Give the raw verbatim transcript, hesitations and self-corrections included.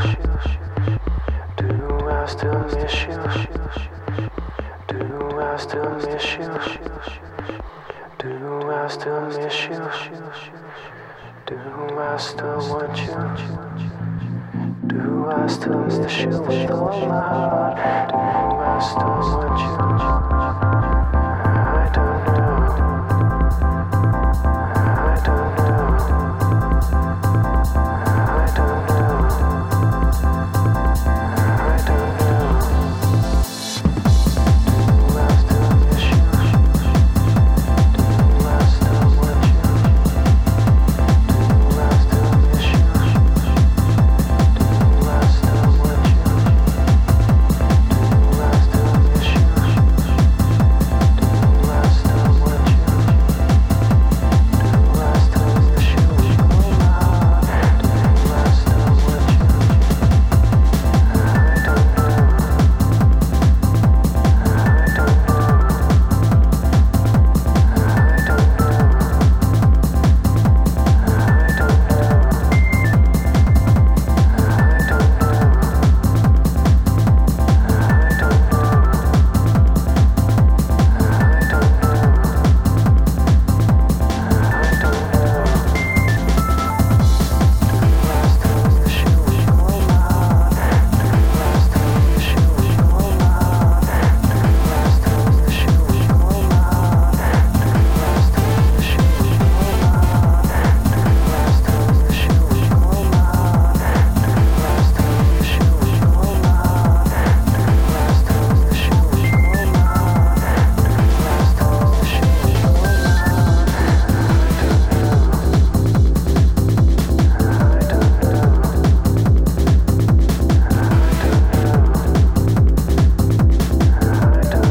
Do I still miss you? Do I still miss you? Do I still miss you? Do I still want you? Do I still miss you with all my heart? Do I still want you? I don't know. I don't know. I don't know. I don't know. Do I still miss you? Do I still want you? Do I still miss you? Do I still want you? Do I still miss you? Do I still want you? Do I still miss you with all my heart? Do I still want you? I don't know. I don't know. I don't know. I don't know. I don't know. I don't know. I don't know. I don't know. Do I still miss you with all my heart? Do I still miss you with all my heart? Do I still miss you with all my heart? Do I still miss you with all my heart? Do I still miss you with all my heart? Do I still miss you with all my heart? Do I still miss you with all my heart? Do I still miss you with all my heart? I don't know. I don't know. I don't know. I don't